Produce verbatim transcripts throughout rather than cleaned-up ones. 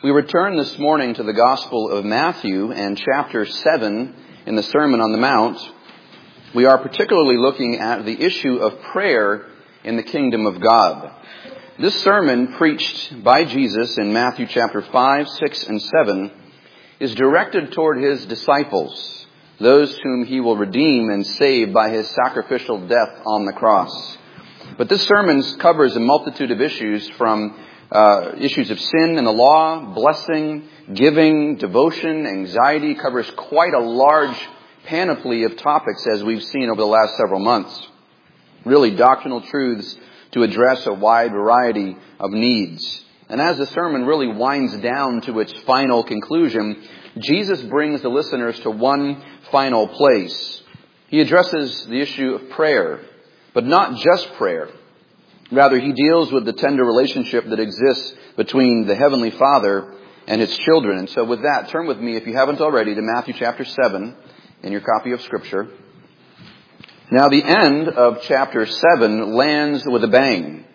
We return this morning to the Gospel of Matthew and chapter seven in the Sermon on the Mount. We are particularly looking at the issue of prayer in the kingdom of God. This sermon, preached by Jesus in Matthew chapter five, six, and seven, is directed toward his disciples, those whom he will redeem and save by his sacrificial death on the cross. But this sermon covers a multitude of issues from Uh, issues of sin and the law, blessing, giving, devotion, anxiety, covers quite a large panoply of topics as we've seen over the last several months. Really doctrinal truths to address a wide variety of needs. And as the sermon really winds down to its final conclusion, Jesus brings the listeners to one final place. He addresses the issue of prayer, but not just prayer. Rather, he deals with the tender relationship that exists between the Heavenly Father and His children. And so with that, turn with me, if you haven't already, to Matthew chapter seven in your copy of Scripture. Now, the end of chapter seven lands with a bang.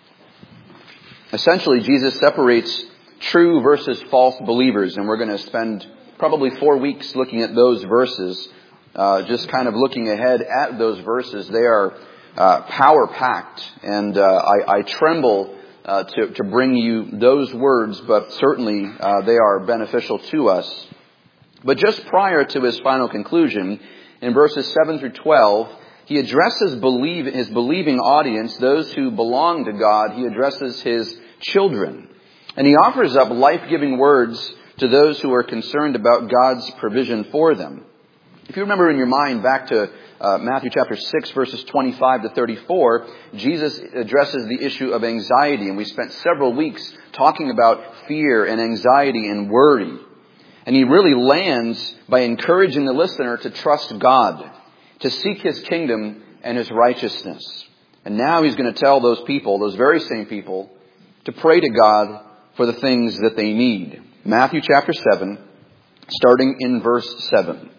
Essentially, Jesus separates true versus false believers, and we're going to spend probably four weeks looking at those verses, uh, just kind of looking ahead at those verses. They are Uh, power-packed, and uh, I, I tremble uh, to, to bring you those words, but certainly uh, they are beneficial to us. But just prior to his final conclusion, in verses seven through twelve, he addresses believe, his believing audience, those who belong to God. He addresses his children, and he offers up life-giving words to those who are concerned about God's provision for them. If you remember in your mind back to Uh, Matthew chapter six, verses twenty-five to thirty-four, Jesus addresses the issue of anxiety, and we spent several weeks talking about fear and anxiety and worry. And he really lands by encouraging the listener to trust God, to seek His kingdom and His righteousness. And now he's going to tell those people, those very same people, to pray to God for the things that they need. Matthew chapter seven, starting in verse seven.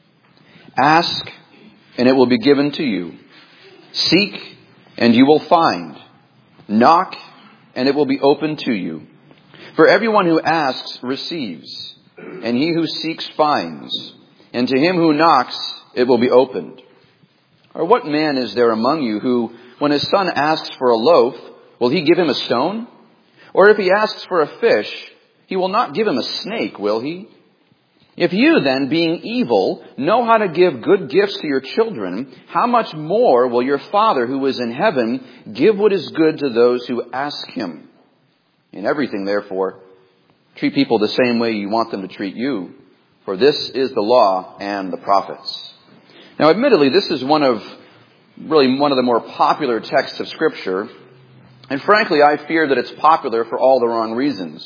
Ask, and it will be given to you. Seek, and you will find. Knock, and it will be opened to you. For everyone who asks receives, and he who seeks finds, and to him who knocks it will be opened. Or what man is there among you who, when his son asks for a loaf, will he give him a stone? Or if he asks for a fish, he will not give him a snake, will he? If you then, being evil, know how to give good gifts to your children, how much more will your Father who is in heaven give what is good to those who ask Him? In everything, therefore, treat people the same way you want them to treat you, for this is the law and the prophets. Now, admittedly, this is one of, really one of the more popular texts of Scripture, and frankly, I fear that it's popular for all the wrong reasons.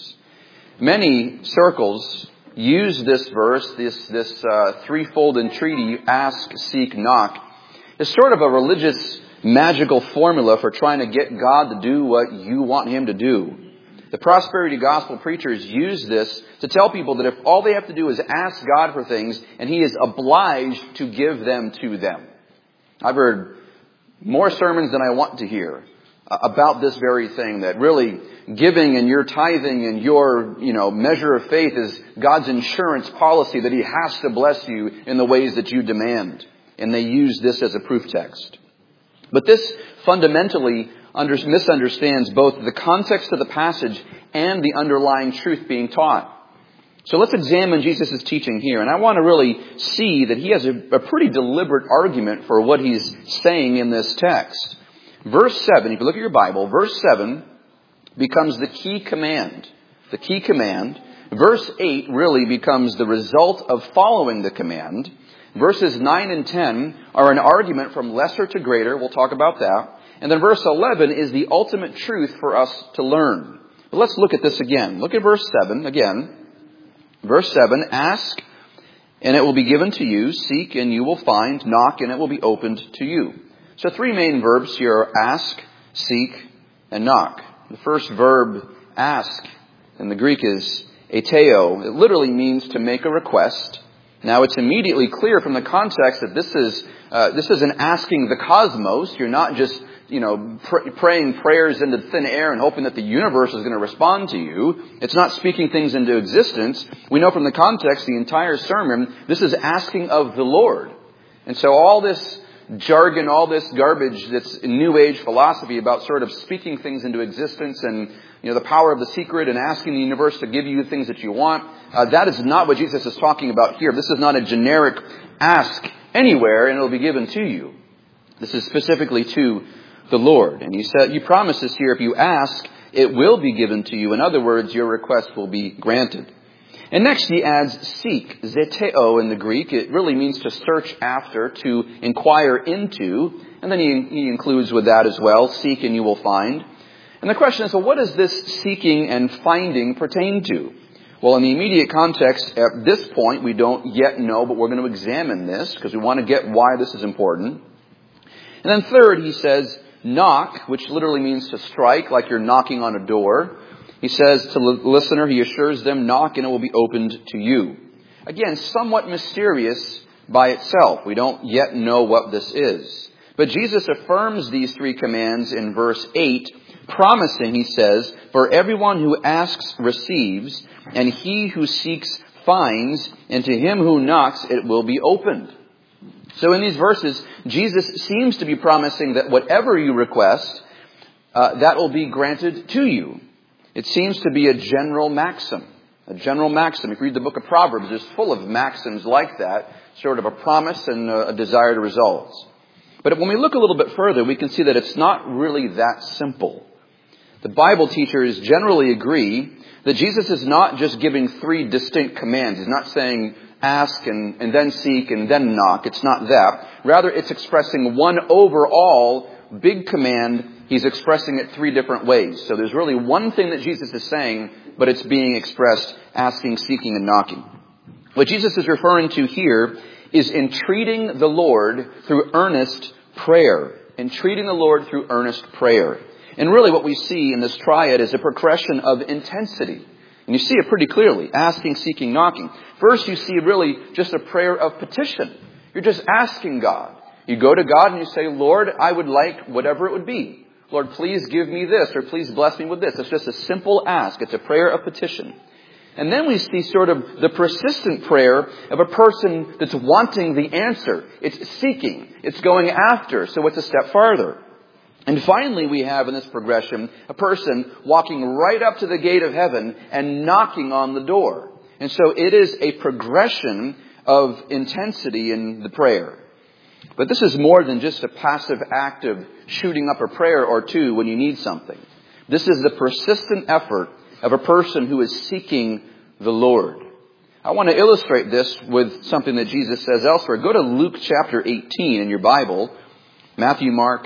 Many circles use this verse, this this uh, threefold entreaty, ask, seek, knock, as sort of a religious magical formula for trying to get God to do what you want Him to do. The prosperity gospel preachers use this to tell people that if all they have to do is ask God for things, and He is obliged to give them to them. I've heard more sermons than I want to hear about this very thing, that really giving and your tithing and your, you know, measure of faith is God's insurance policy, that He has to bless you in the ways that you demand. And they use this as a proof text. But this fundamentally under, misunderstands both the context of the passage and the underlying truth being taught. So let's examine Jesus' teaching here. And I want to really see that he has a, a pretty deliberate argument for what he's saying in this text. Verse seven, if you look at your Bible, verse seven becomes the key command. The key command. Verse eight really becomes the result of following the command. Verses nine and ten are an argument from lesser to greater. We'll talk about that. And then verse eleven is the ultimate truth for us to learn. But let's look at this again. Look at verse seven again. Verse seven, ask, and it will be given to you. Seek, and you will find. Knock, and it will be opened to you. So three main verbs here are ask, seek, and knock. The first verb, ask, in the Greek is aiteo. It literally means to make a request. Now, it's immediately clear from the context that this is uh, this isn't asking the cosmos. You're not just you know, pr- praying prayers into thin air and hoping that the universe is going to respond to you. It's not speaking things into existence. We know from the context, the entire sermon, this is asking of the Lord. And so all this jargon, all this garbage that's New Age philosophy about sort of speaking things into existence and, you know, the power of the secret and asking the universe to give you things that you want, uh, that is not what Jesus is talking about here. This is not a generic ask anywhere and it'll be given to you. This is specifically to the Lord. And he said, you promise us here, if you ask, it will be given to you. In other words, your request will be granted. And next he adds seek, zeteo in the Greek. It really means to search after, to inquire into. And then he, he includes with that as well, seek and you will find. And the question is, well, what does this seeking and finding pertain to? Well, in the immediate context, at this point, we don't yet know, but we're going to examine this because we want to get why this is important. And then third, he says, knock, which literally means to strike, like you're knocking on a door. He says to the listener, he assures them, knock and it will be opened to you. Again, somewhat mysterious by itself. We don't yet know what this is. But Jesus affirms these three commands in verse eight, promising, he says, for everyone who asks receives, and he who seeks finds, and to him who knocks it will be opened. So in these verses, Jesus seems to be promising that whatever you request, uh, that will be granted to you. It seems to be a general maxim. A general maxim. If you read the book of Proverbs, it's full of maxims like that, sort of a promise and a desired results. But when we look a little bit further, we can see that it's not really that simple. The Bible teachers generally agree that Jesus is not just giving three distinct commands. He's not saying ask and, and then seek and then knock. It's not that. Rather, it's expressing one overall big command. He's expressing it three different ways. So there's really one thing that Jesus is saying, but it's being expressed asking, seeking, and knocking. What Jesus is referring to here is entreating the Lord through earnest prayer. Entreating the Lord through earnest prayer. And really what we see in this triad is a progression of intensity. And you see it pretty clearly. Asking, seeking, knocking. First you see really just a prayer of petition. You're just asking God. You go to God and you say, Lord, I would like whatever it would be. Lord, please give me this, or please bless me with this. It's just a simple ask. It's a prayer of petition. And then we see sort of the persistent prayer of a person that's wanting the answer. It's seeking. It's going after. So it's a step farther. And finally we have in this progression a person walking right up to the gate of heaven and knocking on the door. And so it is a progression of intensity in the prayer. But this is more than just a passive act of shooting up a prayer or two when you need something. This is the persistent effort of a person who is seeking the Lord. I want to illustrate this with something that Jesus says elsewhere. Go to Luke chapter eighteen in your Bible. Matthew, Mark,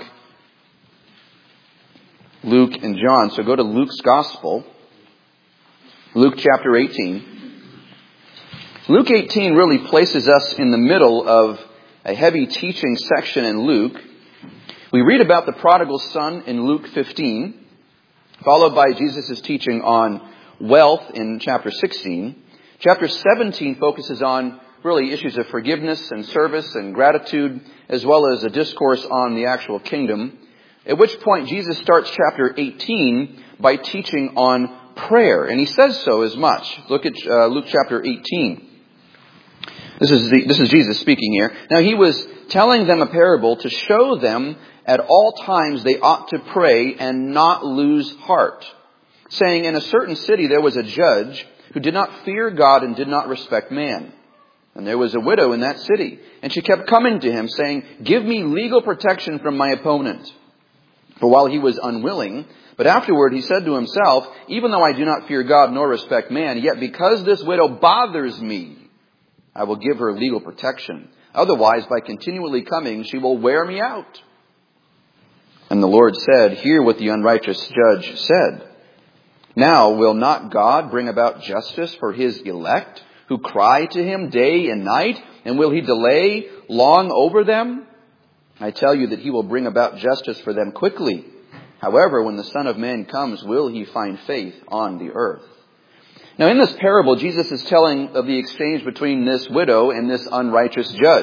Luke, and John. So go to Luke's Gospel. Luke chapter eighteen. Luke eighteen really places us in the middle of a heavy teaching section in Luke. We read about the prodigal son in Luke fifteen, followed by Jesus' teaching on wealth in chapter sixteen. Chapter seventeen focuses on really issues of forgiveness and service and gratitude, as well as a discourse on the actual kingdom. At which point Jesus starts chapter eighteen by teaching on prayer. And he says so as much. Look at uh, Luke chapter eighteen. This is the, this is Jesus speaking here. Now he was telling them a parable to show them at all times they ought to pray and not lose heart, saying, in a certain city there was a judge who did not fear God and did not respect man. And there was a widow in that city, and she kept coming to him, saying, give me legal protection from my opponent. For while he was unwilling, but afterward he said to himself, even though I do not fear God nor respect man, yet because this widow bothers me, I will give her legal protection. Otherwise, by continually coming, she will wear me out. And the Lord said, hear what the unrighteous judge said. Now, will not God bring about justice for his elect, who cry to him day and night? And will he delay long over them? I tell you that he will bring about justice for them quickly. However, when the Son of Man comes, will he find faith on the earth? Now, in this parable, Jesus is telling of the exchange between this widow and this unrighteous judge.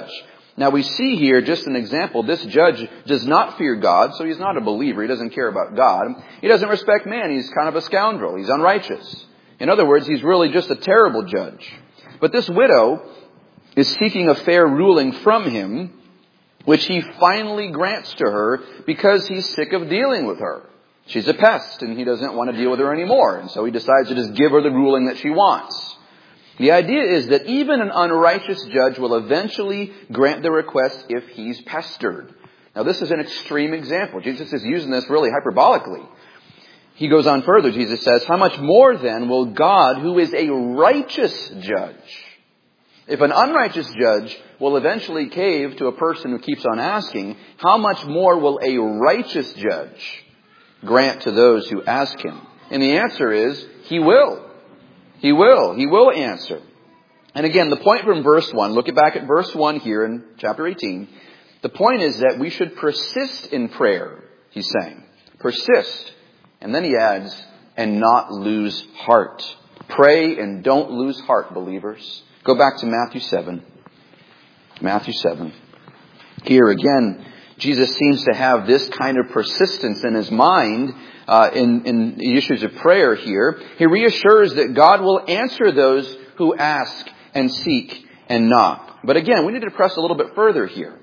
Now we see here just an example. This judge does not fear God, so he's not a believer. He doesn't care about God. He doesn't respect man. He's kind of a scoundrel. He's unrighteous. In other words, he's really just a terrible judge. But this widow is seeking a fair ruling from him, which he finally grants to her because he's sick of dealing with her. She's a pest, and he doesn't want to deal with her anymore. And so he decides to just give her the ruling that she wants. The idea is that even an unrighteous judge will eventually grant the request if he's pestered. Now, this is an extreme example. Jesus is using this really hyperbolically. He goes on further. Jesus says, how much more then will God, who is a righteous judge, if an unrighteous judge will eventually cave to a person who keeps on asking, how much more will a righteous judge grant to those who ask him? And the answer is, he will. He will. He will answer. And again, the point from verse one, look back at verse one here in chapter eighteen. The point is that we should persist in prayer, he's saying. Persist. And then he adds, and not lose heart. Pray and don't lose heart, believers. Go back to Matthew seven. Matthew seven. Here again, Jesus seems to have this kind of persistence in his mind uh, in, in the issues of prayer here. He reassures that God will answer those who ask and seek and knock. But again, we need to press a little bit further here.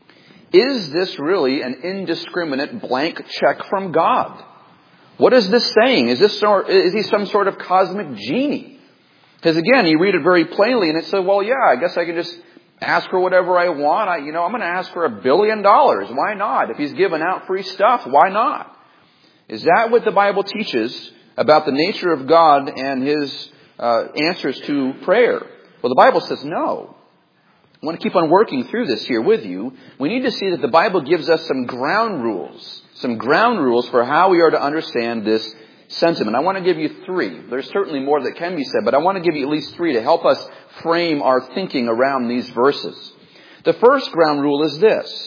Is this really an indiscriminate blank check from God? What is this saying? Is this sort, is he some sort of cosmic genie? Because again, you read it very plainly and it says, well, yeah, I guess I can just ask for whatever I want. I, you know, I'm going to ask for a billion dollars. Why not? If he's giving out free stuff, why not? Is that what the Bible teaches about the nature of God and his uh, answers to prayer? Well, the Bible says no. I want to keep on working through this here with you. We need to see that the Bible gives us some ground rules, some ground rules for how we are to understand this sentiment. I want to give you three. There's certainly more that can be said, but I want to give you at least three to help us frame our thinking around these verses. The first ground rule is this.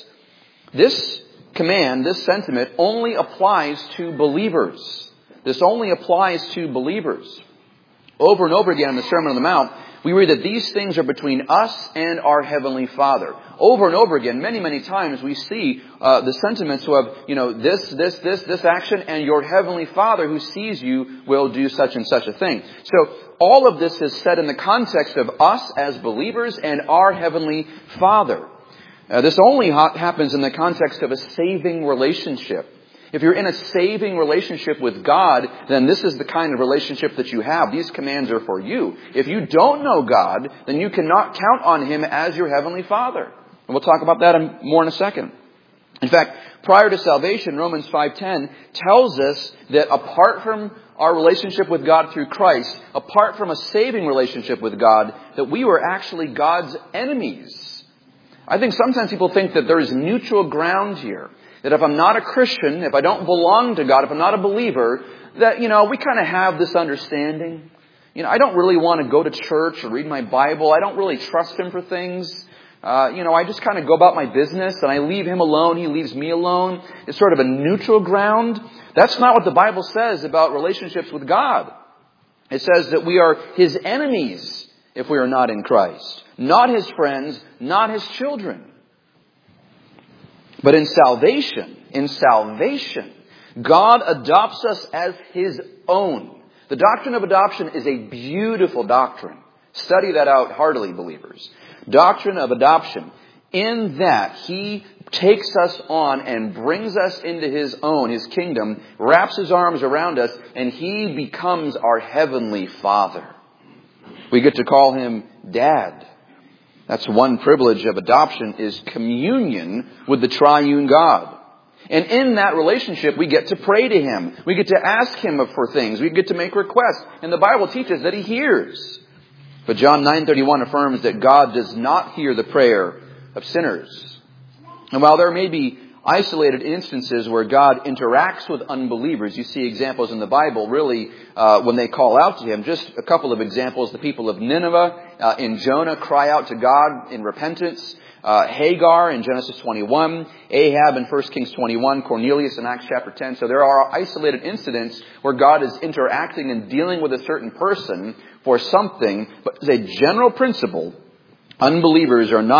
This command, this sentiment, only applies to believers. This only applies to believers. Over and over again in the Sermon on the Mount, we read that these things are between us and our Heavenly Father. Over and over again, many, many times, we see uh, the sentiments of, you know, this, this, this, this action, and your Heavenly Father who sees you will do such and such a thing. So all of this is said in the context of us as believers and our Heavenly Father. Uh, this only ha- happens in the context of a saving relationship. If you're in a saving relationship with God, then this is the kind of relationship that you have. These commands are for you. If you don't know God, then you cannot count on him as your Heavenly Father. And we'll talk about that in, more in a second. In fact, prior to salvation, Romans five ten tells us that apart from our relationship with God through Christ, apart from a saving relationship with God, that we were actually God's enemies. I think sometimes people think that there is neutral ground here. That if I'm not a Christian, if I don't belong to God, if I'm not a believer, that, you know, we kind of have this understanding. You know, I don't really want to go to church or read my Bible. I don't really trust him for things. Uh, you know, I just kind of go about my business and I leave him alone. He leaves me alone. It's sort of a neutral ground. That's not what the Bible says about relationships with God. It says that we are his enemies if we are not in Christ. Not his friends, not his children. But in salvation, in salvation, God adopts us as his own. The doctrine of adoption is a beautiful doctrine. Study that out heartily, believers. Doctrine of adoption. In that he takes us on and brings us into his own, his kingdom, wraps his arms around us, and he becomes our heavenly Father. We get to call him Dad. That's one privilege of adoption, is communion with the triune God. And in that relationship, we get to pray to him. We get to ask him for things. We get to make requests. And the Bible teaches that he hears. But John nine thirty-one affirms that God does not hear the prayer of sinners. And while there may be isolated instances where God interacts with unbelievers, you see examples in the Bible really uh, when they call out to him. Just a couple of examples. The people of Nineveh uh, in Jonah cry out to God in repentance. Uh, Hagar in Genesis twenty-one. Ahab in First Kings twenty-one. Cornelius in Acts chapter ten. So there are isolated incidents where God is interacting and dealing with a certain person for something. But as a general principle, unbelievers are not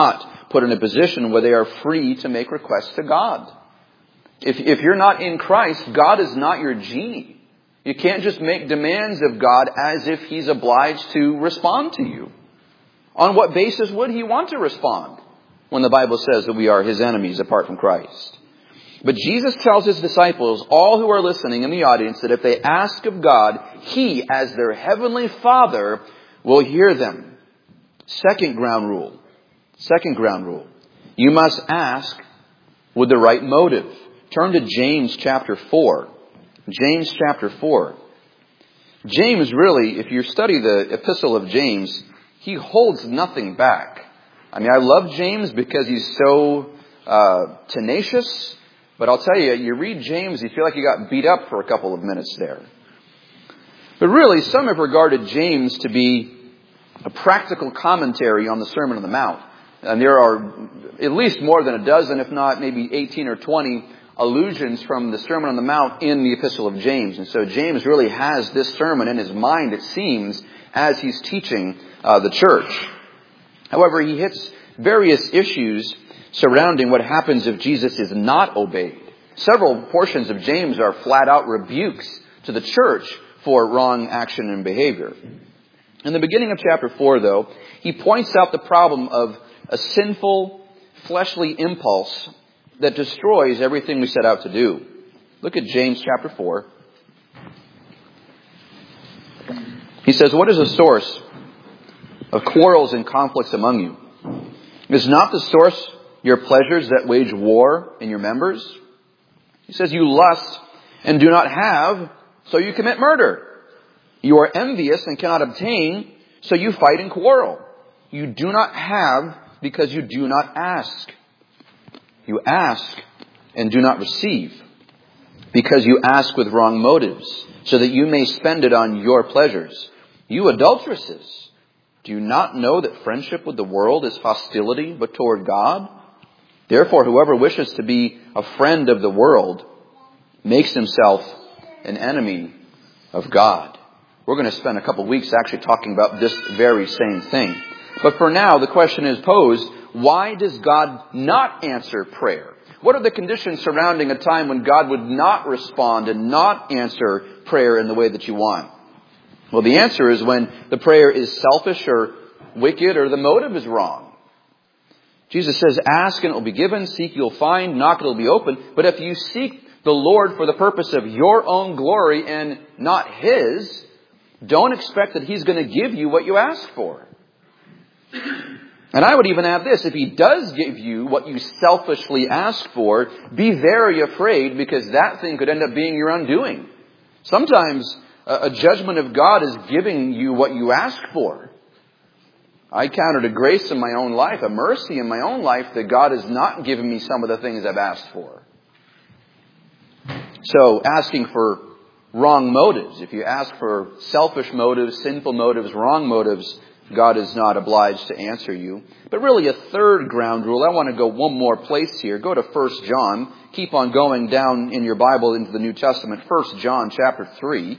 put in a position where they are free to make requests to God. If, if you're not in Christ, God is not your genie. You can't just make demands of God as if He's obliged to respond to you. On what basis would He want to respond when the Bible says that we are His enemies apart from Christ? But Jesus tells His disciples, all who are listening in the audience, that if they ask of God, He, as their heavenly Father, will hear them. Second ground rule. Second ground rule. You must ask with the right motive. Turn to James chapter four. James chapter four. James really, if you study the epistle of James, he holds nothing back. I mean, I love James because he's so uh, tenacious. But I'll tell you, you read James, you feel like you got beat up for a couple of minutes there. But really, some have regarded James to be a practical commentary on the Sermon on the Mount. And there are at least more than a dozen, if not maybe eighteen or twenty allusions from the Sermon on the Mount in the Epistle of James. And so James really has this sermon in his mind, it seems, as he's teaching uh, the church. However, he hits various issues surrounding what happens if Jesus is not obeyed. Several portions of James are flat out rebukes to the church for wrong action and behavior. In the beginning of chapter four, though, he points out the problem of a sinful, fleshly impulse that destroys everything we set out to do. Look at James chapter four. He says, what is the source of quarrels and conflicts among you? Is not the source your pleasures that wage war in your members? He says, you lust and do not have, so you commit murder. You are envious and cannot obtain, so you fight and quarrel. You do not have because you do not ask. You ask and do not receive because you ask with wrong motives, so that you may spend it on your pleasures. You adulteresses, do you not know that friendship with the world is hostility but toward God? Therefore, whoever wishes to be a friend of the world makes himself an enemy of God. We're going to spend a couple of weeks actually talking about this very same thing. But for now, the question is posed, why does God not answer prayer? What are the conditions surrounding a time when God would not respond and not answer prayer in the way that you want? Well, the answer is when the prayer is selfish or wicked or the motive is wrong. Jesus says, ask and it will be given, seek you'll find, knock it'll be open. But if you seek the Lord for the purpose of your own glory and not His, don't expect that He's going to give you what you ask for. And I would even add this, if He does give you what you selfishly ask for, be very afraid, because that thing could end up being your undoing. Sometimes a judgment of God is giving you what you ask for. I counted a grace in my own life, a mercy in my own life, that God has not given me some of the things I've asked for. So asking for wrong motives, if you ask for selfish motives, sinful motives, wrong motives, God is not obliged to answer you. But really a third ground rule, I want to go one more place here. Go to First John. Keep on going down in your Bible into the New Testament. First John chapter three.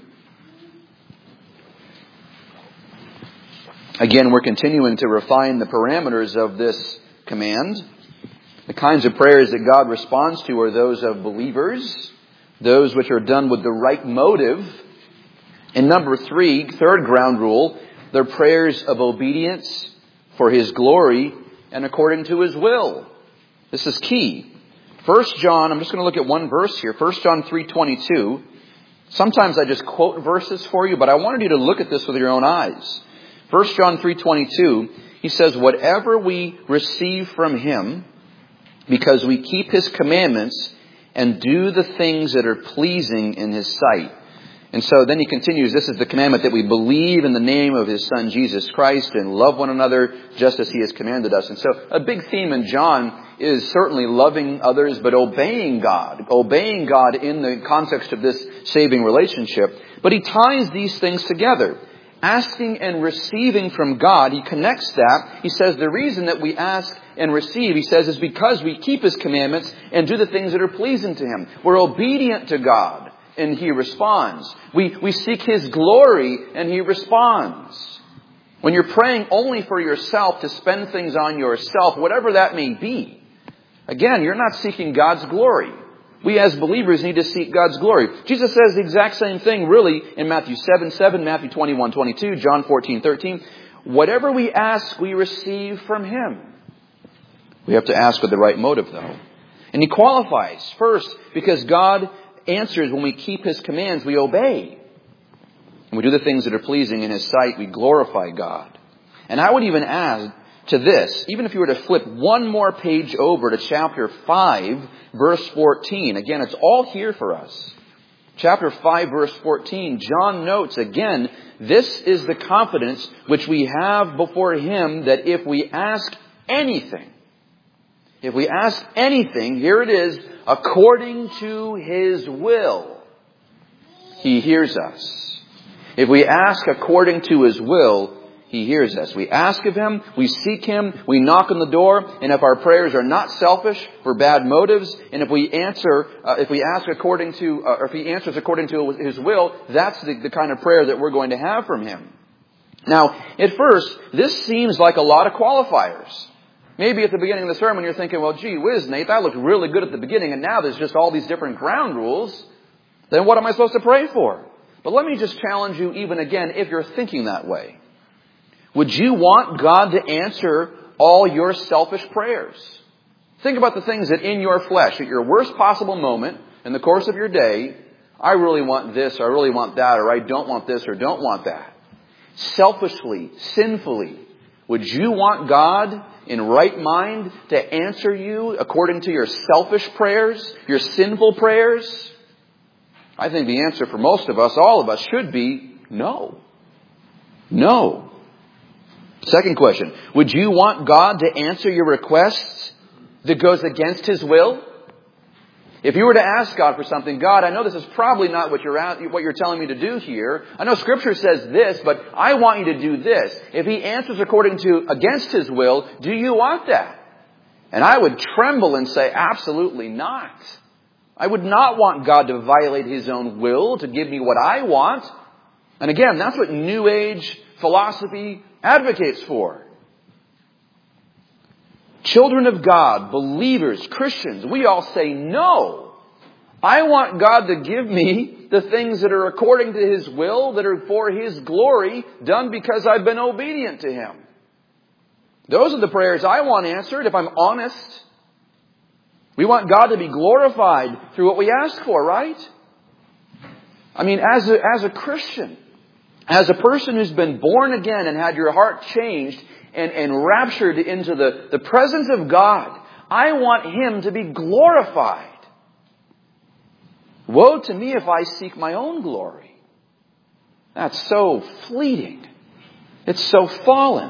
Again, we're continuing to refine the parameters of this command. The kinds of prayers that God responds to are those of believers, those which are done with the right motive. And number three, third ground rule, they're prayers of obedience for His glory and according to His will. This is key. First John, I'm just going to look at one verse here. First John three twenty-two. Sometimes I just quote verses for you, but I wanted you to look at this with your own eyes. First John three twenty-two, he says, whatever we receive from Him, because we keep His commandments and do the things that are pleasing in His sight. And so then he continues, this is the commandment, that we believe in the name of His Son, Jesus Christ, and love one another just as He has commanded us. And so a big theme in John is certainly loving others, but obeying God. Obeying God in the context of this saving relationship. But he ties these things together. Asking and receiving from God, he connects that. He says the reason that we ask and receive, he says, is because we keep His commandments and do the things that are pleasing to Him. We're obedient to God, and He responds. We, we seek His glory, and He responds. when you're praying only for yourself to spend things on yourself, whatever that may be, again, you're not seeking God's glory. We as believers need to seek God's glory. Jesus says the exact same thing really in Matthew seven seven, Matthew twenty-one twenty-two, John fourteen thirteen. Whatever we ask, we receive from Him. We have to ask with the right motive, though. And He qualifies. First, because God answers when we keep His commands, we obey. And we do the things that are pleasing in His sight, we glorify God. And I would even add to this, even if you were to flip one more page over to chapter five, verse fourteen. Again, it's all here for us. Chapter five, verse fourteen, John notes again, this is the confidence which we have before Him, that if we ask anything, if we ask anything, here it is, according to His will, He hears us. If we ask according to His will, He hears us. We ask of Him, we seek Him, we knock on the door, and if our prayers are not selfish for bad motives, and if we answer, uh, if we ask according to, uh, or if He answers according to His will, that's the, the kind of prayer that we're going to have from Him. Now, at first, this seems like a lot of qualifiers. Maybe at the beginning of the sermon you're thinking, well, gee whiz, Nate, that looked really good at the beginning, and now there's just all these different ground rules. Then what am I supposed to pray for? But let me just challenge you even again, if you're thinking that way. Would you want God to answer all your selfish prayers? Think about the things that in your flesh, at your worst possible moment, in the course of your day, I really want this, or I really want that, or I don't want this, or don't want that. Selfishly, sinfully, would you want God in right mind to answer you according to your selfish prayers, your sinful prayers? I think the answer for most of us, all of us, should be no. No. Second question. Would you want God to answer your requests that goes against His will? If you were to ask God for something, God, I know this is probably not what you're at, what you're telling me to do here. I know Scripture says this, but I want you to do this. If He answers according to against His will, do you want that? And I would tremble and say, absolutely not. I would not want God to violate His own will to give me what I want. And again, that's what New Age philosophy advocates for. Children of God, believers, Christians, we all say no. I want God to give me the things that are according to His will, that are for His glory, done because I've been obedient to Him. Those are the prayers I want answered, if I'm honest. We want God to be glorified through what we ask for, right? I mean, as a, as a Christian, as a person who's been born again and had your heart changed and, and raptured into the, the presence of God, I want Him to be glorified. Woe to me if I seek my own glory. That's so fleeting. It's so fallen.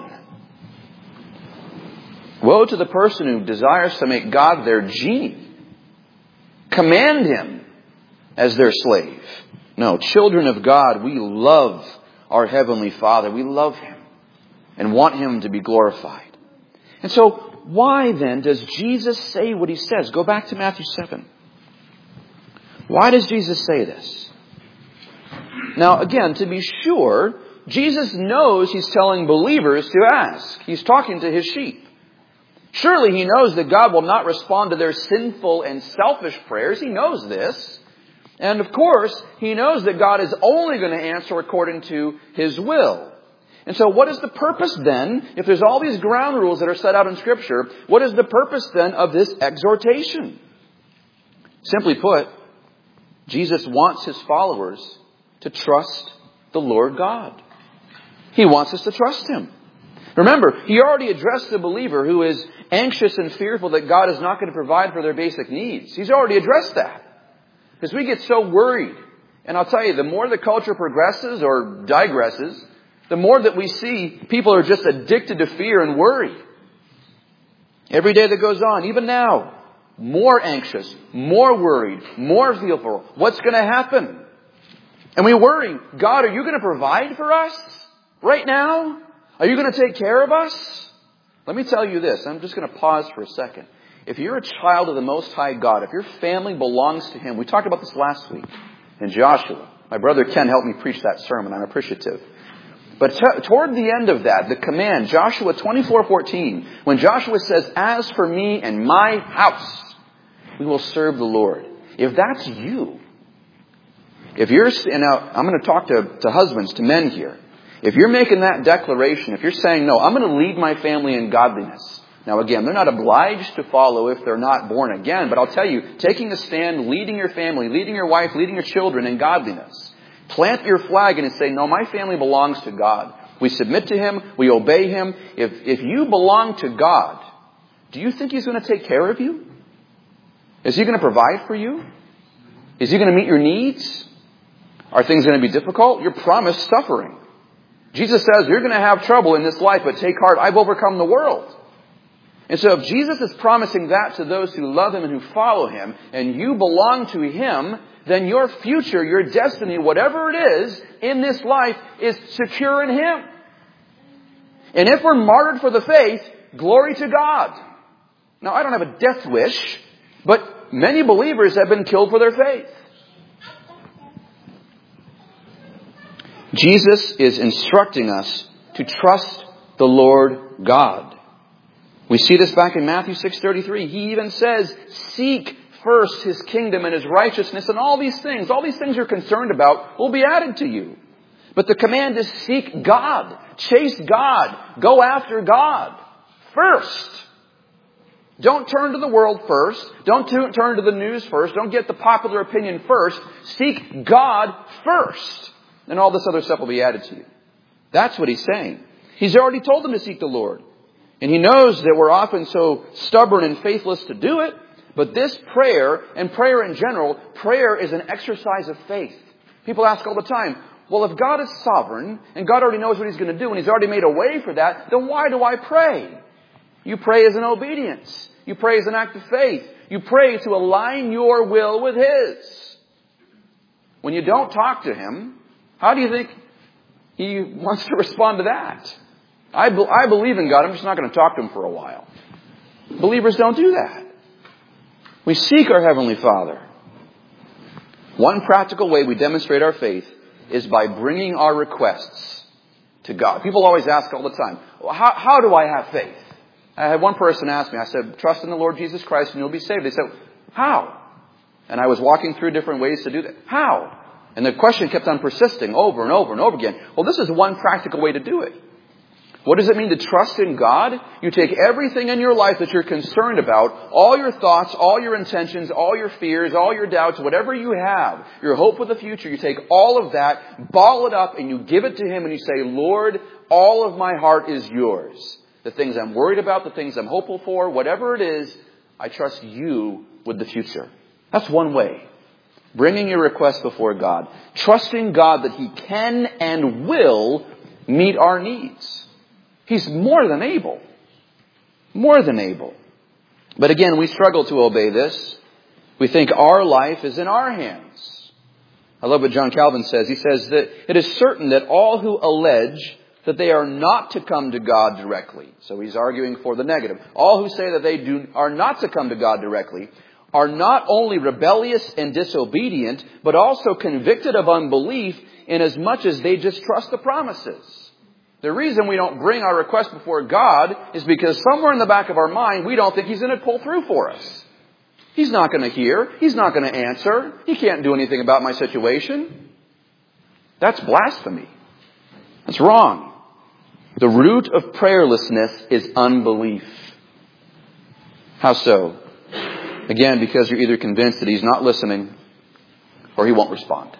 Woe to the person who desires to make God their genie. Command Him as their slave. No, children of God, we love our Heavenly Father. We love Him and want Him to be glorified. And so, why then does Jesus say what He says? Go back to Matthew seven. Why does Jesus say this? Now, again, to be sure, Jesus knows He's telling believers to ask. He's talking to His sheep. Surely He knows that God will not respond to their sinful and selfish prayers. He knows this. And of course, He knows that God is only going to answer according to His will. And so what is the purpose then, if there's all these ground rules that are set out in Scripture, what is the purpose then of this exhortation? Simply put, Jesus wants His followers to trust the Lord God. He wants us to trust Him. Remember, He already addressed the believer who is anxious and fearful that God is not going to provide for their basic needs. He's already addressed that. Because we get so worried. And I'll tell you, the more the culture progresses or digresses, the more that we see people are just addicted to fear and worry. Every day that goes on, even now, more anxious, more worried, more fearful. What's going to happen? And we worry, God, are you going to provide for us right now? Are you going to take care of us? Let me tell you this. I'm just going to pause for a second. If you're a child of the Most High God, if your family belongs to Him, we talked about this last week in Joshua. My brother Ken helped me preach that sermon. I'm appreciative. But t- toward the end of that, the command, Joshua twenty-four fourteen, when Joshua says, "As for me and my house, we will serve the Lord." If that's you, if you're, and now I'm going to talk to, to husbands, to men here. If you're making that declaration, if you're saying, "No, I'm going to lead my family in godliness." Now again, they're not obliged to follow if they're not born again, but I'll tell you, taking a stand, leading your family, leading your wife, leading your children in godliness, plant your flag and say, "No, my family belongs to God. We submit to Him. We obey Him." If, if you belong to God, do you think He's going to take care of you? Is He going to provide for you? Is He going to meet your needs? Are things going to be difficult? You're promised suffering. Jesus says, "You're going to have trouble in this life, but take heart. I've overcome the world." And so if Jesus is promising that to those who love Him and who follow Him, and you belong to Him, then your future, your destiny, whatever it is in this life, is secure in Him. And if we're martyred for the faith, glory to God. Now, I don't have a death wish, but many believers have been killed for their faith. Jesus is instructing us to trust the Lord God. We see this back in Matthew six thirty-three. He even says, "Seek first His kingdom and His righteousness, and all these things, all these things you're concerned about will be added to you." But the command is seek God. Chase God. Go after God first. Don't turn to the world first. Don't t- turn to the news first. Don't get the popular opinion first. Seek God first. And all this other stuff will be added to you. That's what He's saying. He's already told them to seek the Lord. And He knows that we're often so stubborn and faithless to do it. But this prayer, and prayer in general, prayer is an exercise of faith. People ask all the time, "Well, if God is sovereign, and God already knows what He's going to do, and He's already made a way for that, then why do I pray?" You pray as an obedience. You pray as an act of faith. You pray to align your will with His. When you don't talk to Him, how do you think He wants to respond to that? I, be, I believe in God. I'm just not going to talk to Him for a while. Believers don't do that. We seek our Heavenly Father. One practical way we demonstrate our faith is by bringing our requests to God. People always ask all the time, well, how, how do I have faith? I had one person ask me, I said, "Trust in the Lord Jesus Christ and you'll be saved." They said, "How?" And I was walking through different ways to do that. How? And the question kept on persisting over and over and over again. Well, this is one practical way to do it. What does it mean to trust in God? You take everything in your life that you're concerned about, all your thoughts, all your intentions, all your fears, all your doubts, whatever you have, your hope for the future, you take all of that, ball it up, and you give it to Him and you say, "Lord, all of my heart is yours. The things I'm worried about, the things I'm hopeful for, whatever it is, I trust you with the future." That's one way. Bringing your request before God. Trusting God that He can and will meet our needs. He's more than able. More than able. But again, we struggle to obey this. We think our life is in our hands. I love what John Calvin says. He says that it is certain that all who allege that they are not to come to God directly. So he's arguing for the negative. All who say that they do are not to come to God directly are not only rebellious and disobedient, but also convicted of unbelief inasmuch as they distrust the promises. The reason we don't bring our request before God is because somewhere in the back of our mind, we don't think He's going to pull through for us. He's not going to hear. He's not going to answer. He can't do anything about my situation. That's blasphemy. That's wrong. The root of prayerlessness is unbelief. How so? Again, because you're either convinced that He's not listening or He won't respond.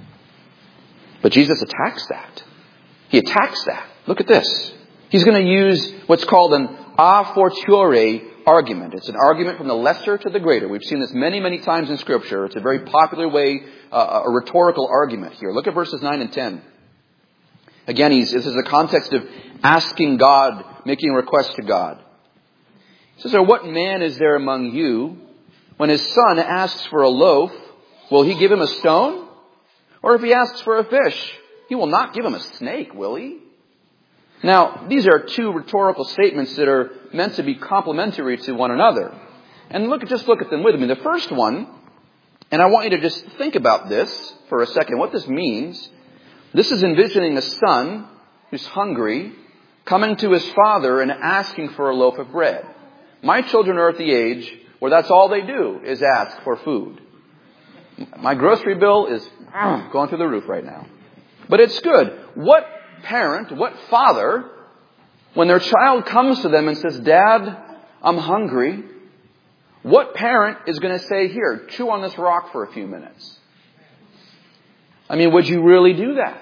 But Jesus attacks that. He attacks that. Look at this. He's going to use what's called an a fortiori argument. It's an argument from the lesser to the greater. We've seen this many, many times in Scripture. It's a very popular way, uh, a rhetorical argument here. Look at verses nine and ten. Again, he's, this is the context of asking God, making a request to God. He says, "Or what man is there among you, when his son asks for a loaf, will he give him a stone? Or if he asks for a fish, he will not give him a snake, will he?" Now, these are two rhetorical statements that are meant to be complementary to one another. And look, just look at them with me. The first one, and I want you to just think about this for a second, what this means. This is envisioning a son who's hungry coming to his father and asking for a loaf of bread. My children are at the age where that's all they do is ask for food. My grocery bill is going through the roof right now. But it's good. What parent, what father, when their child comes to them and says, Dad, I'm hungry, what parent is going to say, here, chew on this rock for a few minutes? I mean, would you really do that?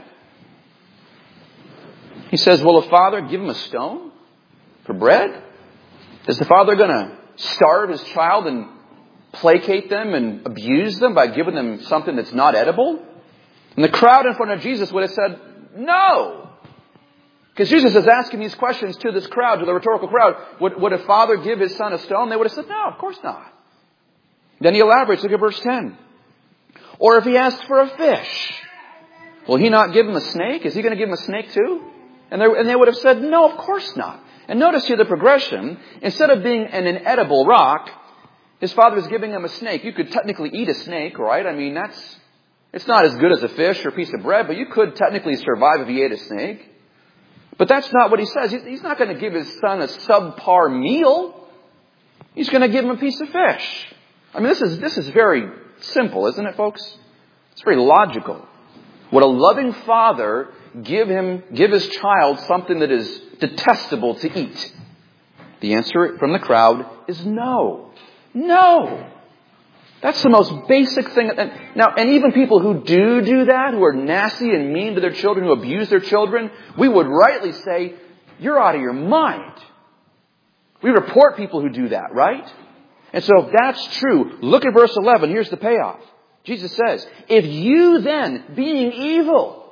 He says, will a father give him a stone for bread? Is the father going to starve his child and placate them and abuse them by giving them something that's not edible? And the crowd in front of Jesus would have said, no. Because Jesus is asking these questions to this crowd, to the rhetorical crowd. Would, would a father give his son a stone? They would have said, no, of course not. Then he elaborates. Look at verse ten. Or if he asks for a fish, will he not give him a snake? Is he going to give him a snake too? And they, and they would have said, no, of course not. And notice here the progression. Instead of being an inedible rock, his father is giving him a snake. You could technically eat a snake, right? I mean, that's, it's not as good as a fish or a piece of bread, but you could technically survive if you ate a snake. But that's not what he says. He's not going to give his son a subpar meal. He's going to give him a piece of fish. I mean, this is, this is very simple, isn't it, folks? It's very logical. Would a loving father give him, give his child something that is detestable to eat? The answer from the crowd is no. No. That's the most basic thing. Now, and even people who do do that, who are nasty and mean to their children, who abuse their children, we would rightly say, you're out of your mind. We report people who do that, right? And so if that's true, look at verse eleven. Here's the payoff. Jesus says, if you then, being evil,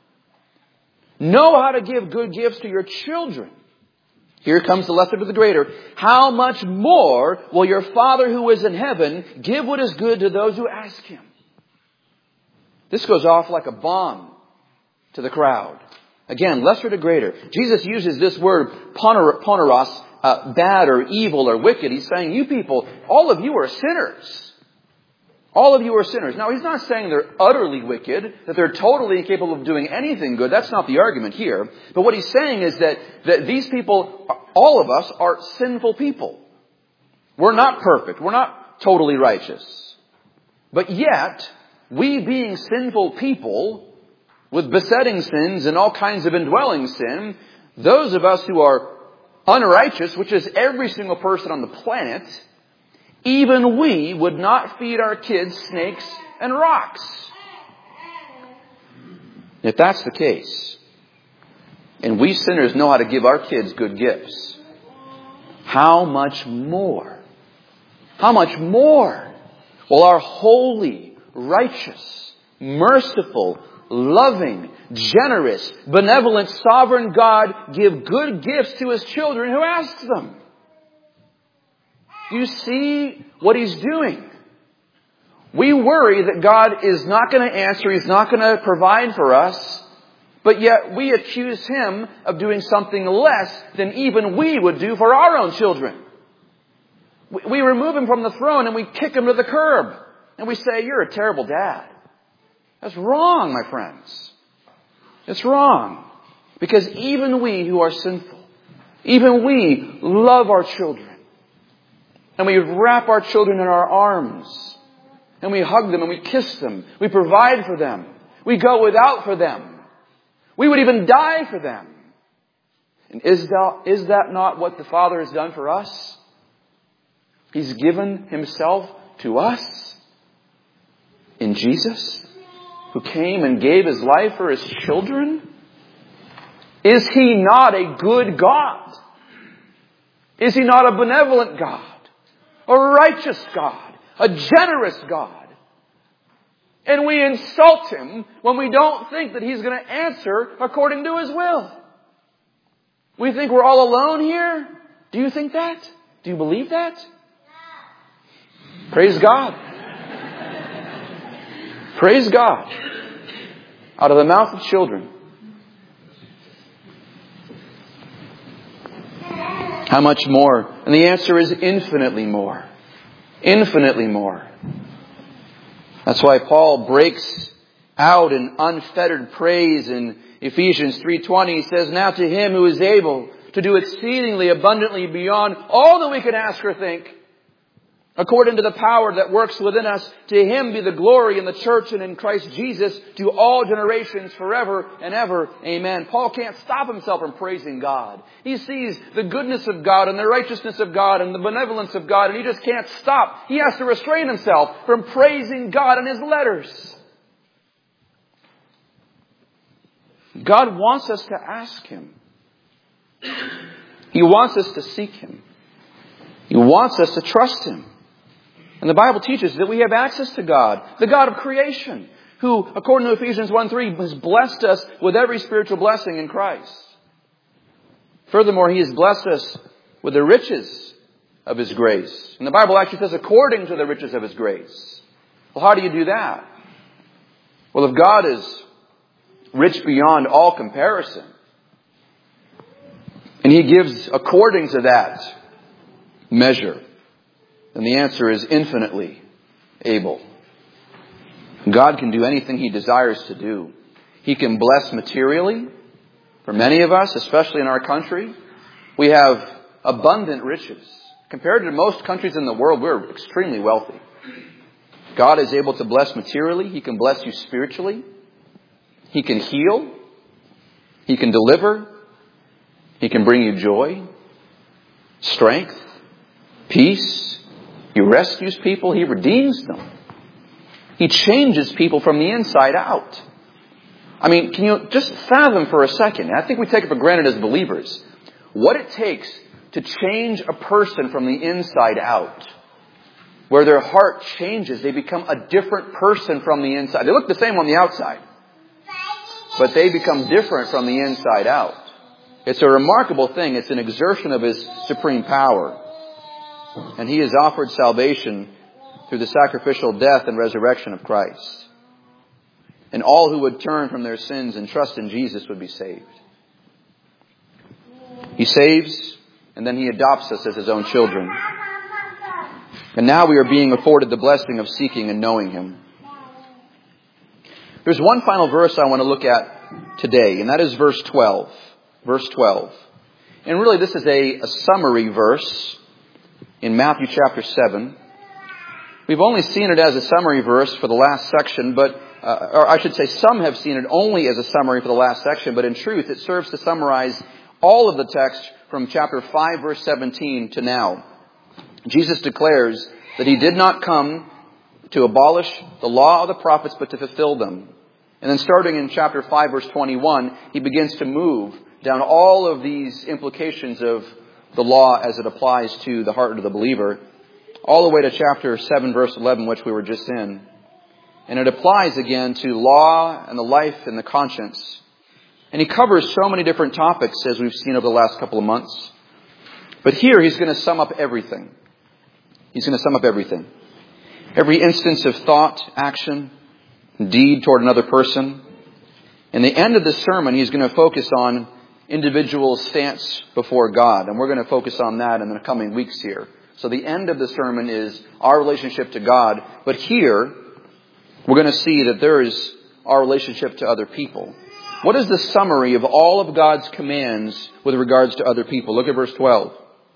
know how to give good gifts to your children, here comes the lesser to the greater, how much more will your Father who is in heaven give what is good to those who ask Him? This goes off like a bomb to the crowd. Again, lesser to greater. Jesus uses this word poneros, uh, bad or evil or wicked. He's saying, you people, all of you are sinners. All of you are sinners. Now, he's not saying they're utterly wicked, that they're totally incapable of doing anything good. That's not the argument here. But what he's saying is that, that these people, all of us, are sinful people. We're not perfect. We're not totally righteous. But yet, we being sinful people, with besetting sins and all kinds of indwelling sin, those of us who are unrighteous, which is every single person on the planet, even we would not feed our kids snakes and rocks. If that's the case, and we sinners know how to give our kids good gifts, how much more, how much more will our holy, righteous, merciful, loving, generous, benevolent, sovereign God give good gifts to His children who ask them? You see what He's doing. We worry that God is not going to answer, He's not going to provide for us, but yet we accuse Him of doing something less than even we would do for our own children. We remove Him from the throne and we kick Him to the curb. And we say, you're a terrible dad. That's wrong, my friends. It's wrong. Because even we who are sinful, even we love our children. And we wrap our children in our arms. And we hug them and we kiss them. We provide for them. We go without for them. We would even die for them. And is that, is that not what the Father has done for us? He's given Himself to us in Jesus, who came and gave His life for His children. Is He not a good God? Is He not a benevolent God? A righteous God, a generous God. And we insult Him when we don't think that He's going to answer according to His will. We think we're all alone here. Do you think that? Do you believe that? Praise God. Praise God. Out of the mouth of children. How much more? And the answer is infinitely more. Infinitely more. That's why Paul breaks out in unfettered praise. In Ephesians three twenty, he says, "Now to Him who is able to do exceedingly abundantly beyond all that we could ask or think, according to the power that works within us, to Him be the glory in the church and in Christ Jesus to all generations forever and ever. Amen." Paul can't stop himself from praising God. He sees the goodness of God and the righteousness of God and the benevolence of God, and he just can't stop. He has to restrain himself from praising God in his letters. God wants us to ask Him. He wants us to seek Him. He wants us to trust Him. And the Bible teaches that we have access to God, the God of creation, who, according to Ephesians one three, has blessed us with every spiritual blessing in Christ. Furthermore, He has blessed us with the riches of His grace. And the Bible actually says, according to the riches of His grace. Well, how do you do that? Well, if God is rich beyond all comparison, and He gives according to that measure, then the answer is infinitely able. God can do anything He desires to do. He can bless materially. For many of us, especially in our country, we have abundant riches. Compared to most countries in the world, we're extremely wealthy. God is able to bless materially. He can bless you spiritually. He can heal. He can deliver. He can bring you joy, strength, peace. He rescues people. He redeems them. He changes people from the inside out. I mean, can you just fathom for a second? I think we take it for granted as believers what it takes to change a person from the inside out. Where their heart changes. They become a different person from the inside. They look the same on the outside, but they become different from the inside out. It's a remarkable thing. It's an exertion of His supreme power. And He has offered salvation through the sacrificial death and resurrection of Christ. And all who would turn from their sins and trust in Jesus would be saved. He saves, and then He adopts us as His own children. And now we are being afforded the blessing of seeking and knowing Him. There's one final verse I want to look at today, and that is verse twelve. Verse twelve. And really this is a, a summary verse in Matthew chapter seven. We've only seen it as a summary verse for the last section, but, uh, or I should say some have seen it only as a summary for the last section, but in truth it serves to summarize all of the text from chapter five verse seventeen to now. Jesus declares that He did not come to abolish the law of the prophets, but to fulfill them. And then starting in chapter five verse twenty-one, He begins to move down all of these implications of the law as it applies to the heart of the believer, all the way to chapter seven verse eleven, which we were just in. And it applies again to law and the life and the conscience. And He covers so many different topics as we've seen over the last couple of months. But here He's going to sum up everything. He's going to sum up everything. Every instance of thought, action, deed toward another person. In the end of the sermon, He's going to focus on individual stance before God. And we're going to focus on that in the coming weeks here. So the end of the sermon is our relationship to God. But here, we're going to see that there is our relationship to other people. What is the summary of all of God's commands with regards to other people? Look at verse twelve.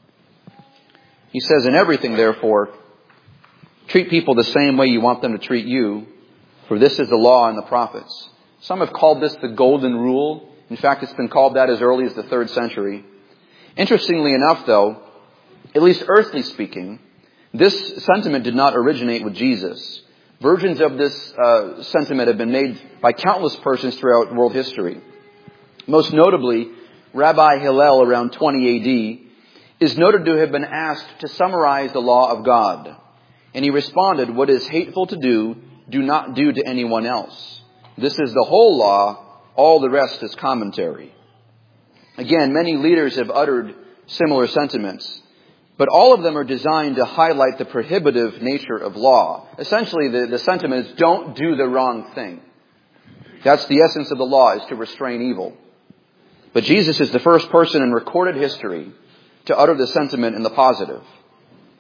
He says, "In everything, therefore, treat people the same way you want them to treat you, for this is the law and the prophets." Some have called this the golden rule. In fact, it's been called that as early as the third century. Interestingly enough, though, at least earthly speaking, this sentiment did not originate with Jesus. Versions of this uh, sentiment have been made by countless persons throughout world history. Most notably, Rabbi Hillel around twenty A D is noted to have been asked to summarize the law of God. And he responded, "What is hateful to do, do not do to anyone else. This is the whole law. All the rest is commentary." Again, many leaders have uttered similar sentiments, but all of them are designed to highlight the prohibitive nature of law. Essentially, the, the sentiment is don't do the wrong thing. That's the essence of the law, is to restrain evil. But Jesus is the first person in recorded history to utter the sentiment in the positive.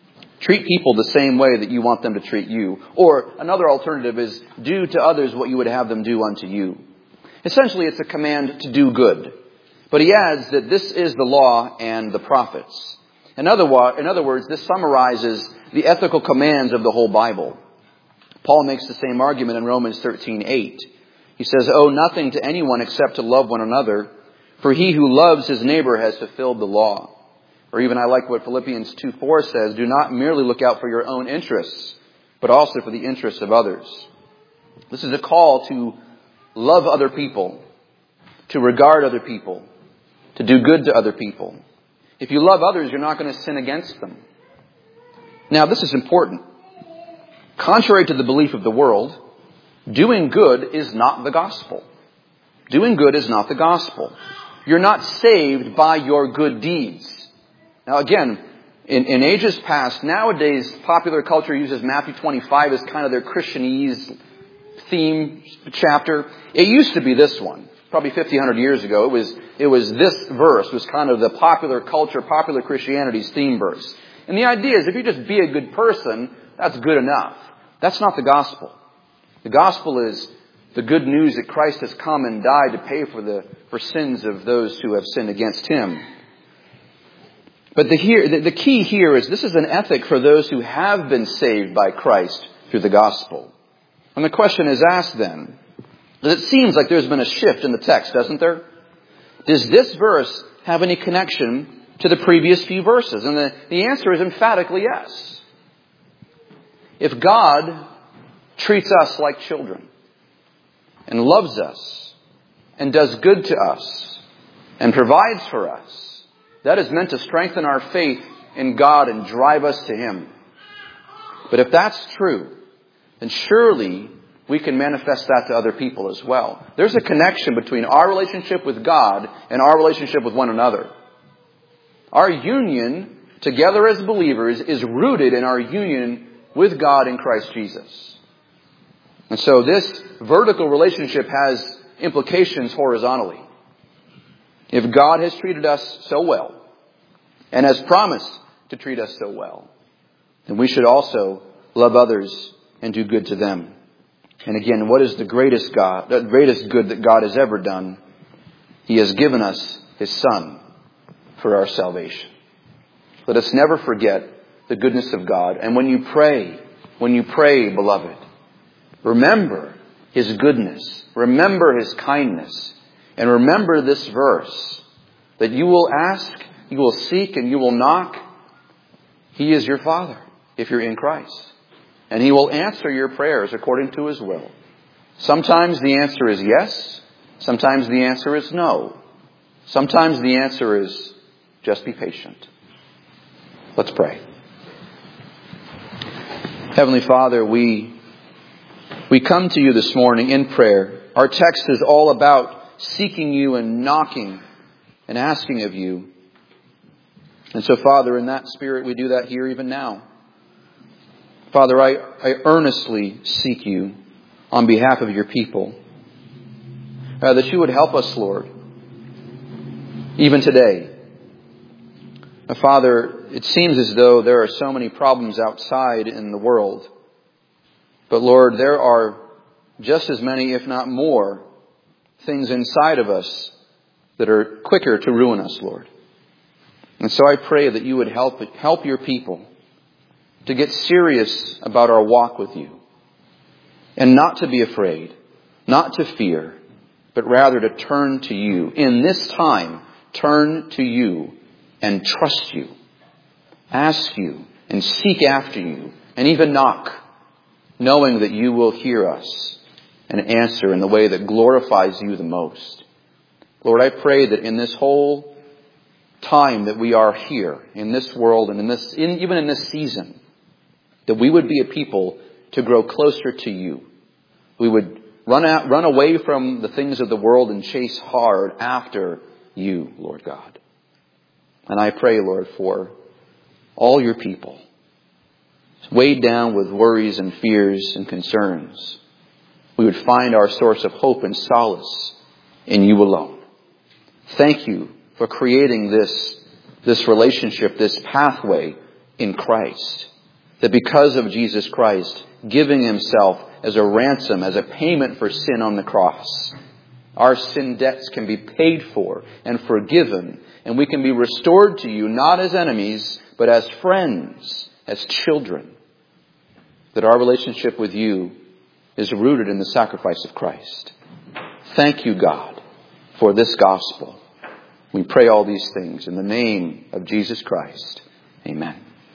Treat people the same way that you want them to treat you. Or another alternative is do to others what you would have them do unto you. Essentially, it's a command to do good. But he adds that this is the law and the prophets. In other, in other words, this summarizes the ethical commands of the whole Bible. Paul makes the same argument in Romans thirteen eight. He says, "Owe nothing to anyone except to love one another, for he who loves his neighbor has fulfilled the law." Or even I like what Philippians two four says, "Do not merely look out for your own interests, but also for the interests of others." This is a call to love other people, to regard other people, to do good to other people. If you love others, you're not going to sin against them. Now, this is important. Contrary to the belief of the world, doing good is not the gospel. Doing good is not the gospel. You're not saved by your good deeds. Now again, in, in ages past, nowadays popular culture uses Matthew twenty-five as kind of their Christianese theme chapter. It used to be this one. Probably fifty, one hundred years ago, it was, it was this verse was kind of the popular culture, popular Christianity's theme verse. And the idea is if you just be a good person, that's good enough. That's not the gospel. The gospel is the good news that Christ has come and died to pay for the for sins of those who have sinned against Him. But the, here, the, the key here is this is an ethic for those who have been saved by Christ through the gospel. And the question is asked then, it seems like there's been a shift in the text, doesn't there? Does this verse have any connection to the previous few verses? And the, the answer is emphatically yes. If God treats us like children and loves us and does good to us and provides for us, that is meant to strengthen our faith in God and drive us to Him. But if that's true, then surely we can manifest that to other people as well. There's a connection between our relationship with God and our relationship with one another. Our union together as believers is rooted in our union with God in Christ Jesus. And so this vertical relationship has implications horizontally. If God has treated us so well and has promised to treat us so well, then we should also love others and do good to them. And again, what is the greatest God, the greatest good that God has ever done? He has given us His Son for our salvation. Let us never forget the goodness of God. And when you pray, when you pray, beloved, remember His goodness, remember His kindness, and remember this verse, that you will ask, you will seek, and you will knock. He is your Father, if you're in Christ. And He will answer your prayers according to His will. Sometimes the answer is yes. Sometimes the answer is no. Sometimes the answer is just be patient. Let's pray. Heavenly Father, we, we come to You this morning in prayer. Our text is all about seeking You and knocking and asking of You. And so, Father, in that spirit, we do that here even now. Father, I, I earnestly seek You on behalf of Your people. Uh, that You would help us, Lord, even today. Uh, Father, it seems as though there are so many problems outside in the world. But Lord, there are just as many, if not more, things inside of us that are quicker to ruin us, Lord. And so I pray that You would help, help Your people to get serious about our walk with You. And not to be afraid, not to fear, but rather to turn to You. In this time, turn to You and trust You. Ask You and seek after You and even knock, knowing that You will hear us and answer in the way that glorifies You the most. Lord, I pray that in this whole time that we are here, in this world and in this, in, even in this season, that we would be a people to grow closer to You. We would run out, run away from the things of the world and chase hard after You, Lord God. And I pray, Lord, for all Your people, weighed down with worries and fears and concerns, we would find our source of hope and solace in You alone. Thank You for creating this, this relationship, this pathway in Christ. That because of Jesus Christ giving Himself as a ransom, as a payment for sin on the cross, our sin debts can be paid for and forgiven, and we can be restored to you not as enemies, but as friends, as children. That our relationship with you is rooted in the sacrifice of Christ. Thank you, God, for this gospel. We pray all these things in the name of Jesus Christ. Amen.